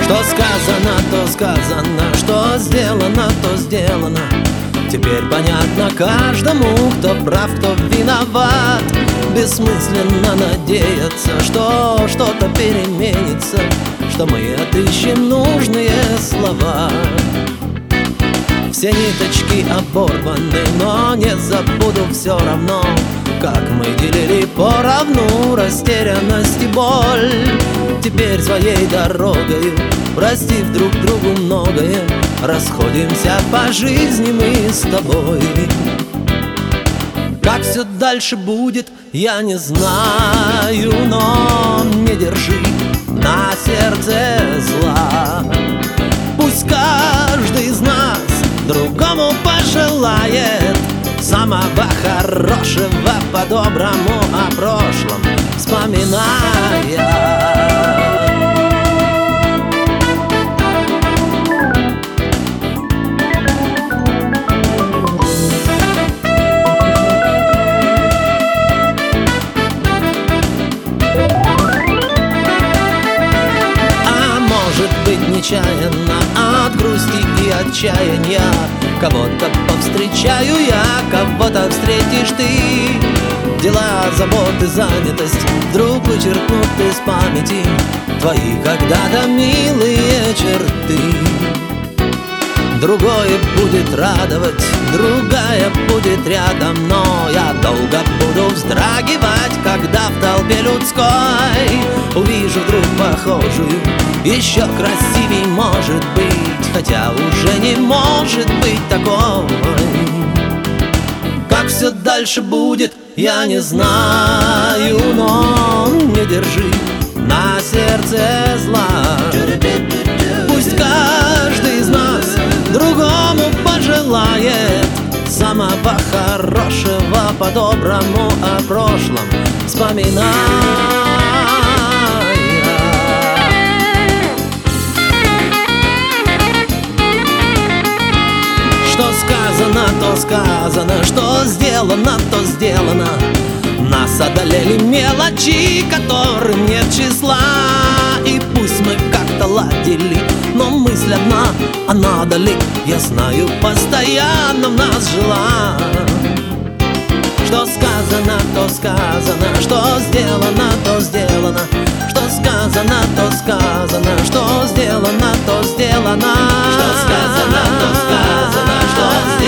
Что сказано, то сказано, что сделано, то сделано. Теперь понятно каждому, кто прав, кто виноват. Бессмысленно надеяться, что что-то переменится, что мы отыщем нужные слова. Все ниточки оборваны, но не забуду все равно, как мы делили поровну растерянность и боль. Теперь своей дорогою, простив друг другу многое, расходимся по жизни мы с тобой. Как все дальше будет, я не знаю, но не держи на сердце зла. Пусть каждый из нас другому пожелает самого хорошего, по-доброму о прошлом вспоминая. Нечаянно от грусти и отчаяния кого-то повстречаю я, кого-то встретишь ты. Дела, заботы, занятость вдруг вычеркнут из памяти твои когда-то милые черты. Другое будет радовать, другая будет рядом, но я долго буду вздрагивать, когда в толпе людской увижу вдруг похожую, еще красивей может быть, хотя уже не может быть такой. Как все дальше будет, я не знаю, но не держи на сердце зла. Пусть каждый из нас другому пожелает самого хорошего, по-доброму о прошлом вспоминая. Что сказано, то сказано, что сделано, то сделано. Нас одолели мелочи, которым нет числа. И пусть мы как-то ладили, но мысль одна, а надо ли, я знаю, постоянно в нас жила. Что сказано, то сказано, что сделано, то сделано. Что сказано, то сказано, что сделано, то сделано. Что сказано, то сказано, что сделано.